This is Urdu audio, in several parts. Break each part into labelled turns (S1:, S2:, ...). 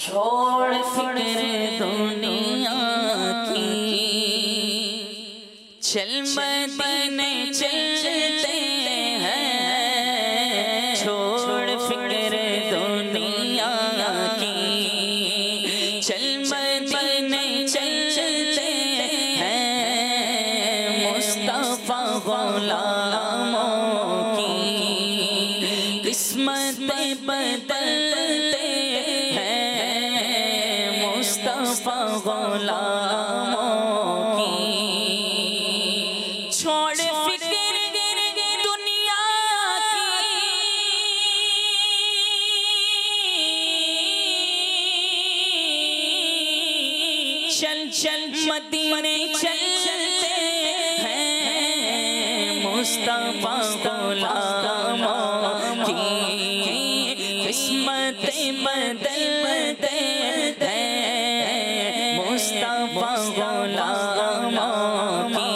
S1: چھوڑ فکر دنیا کی، چل مدینے چلتے ہیں، چھوڑ فکر دنیا کی، چل مدینے چلتے ہیں، مصطفیٰ غلاموں کی قسمت بدلتے ہیں، مصطفیٰ غلاموں کی۔ چھوڑ فکر دنیا کی، چل چل مدینے چلتے ہیں، مصطفیٰ غلاموں کی قسمت بدلتے ہیں، مصطفیٰ غلاموں کی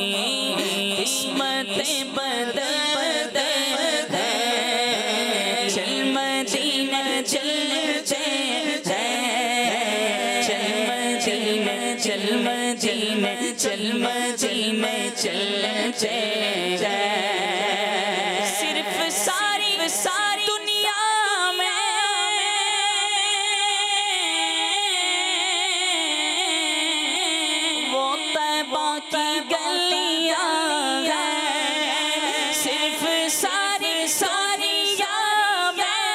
S1: قسمت بدلتے ہیں، چل مدینہ چلتے ہیں، چل مدینہ چل مدینہ چل مدینہ چلتے ہیں، صرف ساری دنیا میں وہ طیبہ کی گلیاں ہیں، صرف ساری میں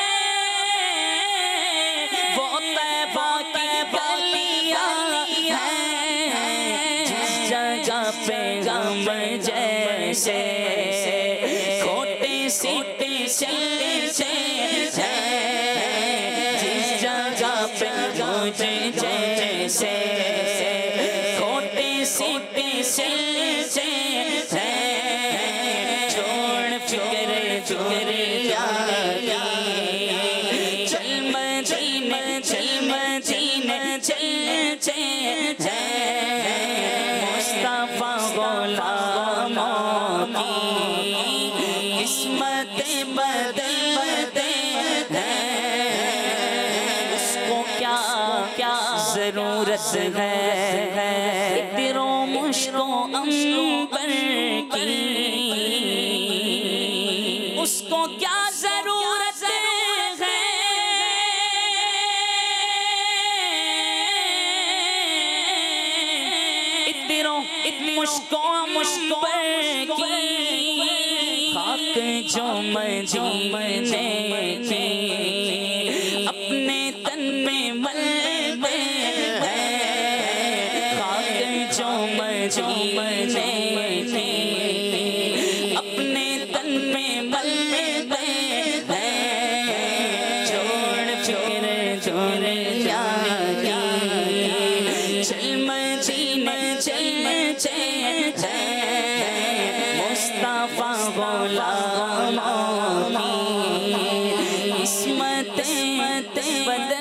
S1: وہ طیبہ کی گلیاں ہیں، جس جگہ پہ غم جیسے کھوٹے سیٹے چلتے ہیں، جس جگہ پہ مجھے جیسے کھوٹے سیٹے چلتے ہیں، چھوڑ فکر دنیا کی، چل مدینہ چلتے ہیں، مصطفیٰ غلاموں کی قسمت بدلتے ہیں، اس کو کیا ضرورت ہے تیروں مشک و عنبر کی، اس کو کیا ضرورت ہے مشک و عنبر کی، خاک جو مدینے کی اپنے تن میں ملتے ہیں، خاک جو مدینے کی اپنے تن میں ملتے ہیں، چھوڑ فکر دنیا کی، چل مدینہ چلتے ہیں، مصطفیٰ غلاموں کی قسمت بدلتے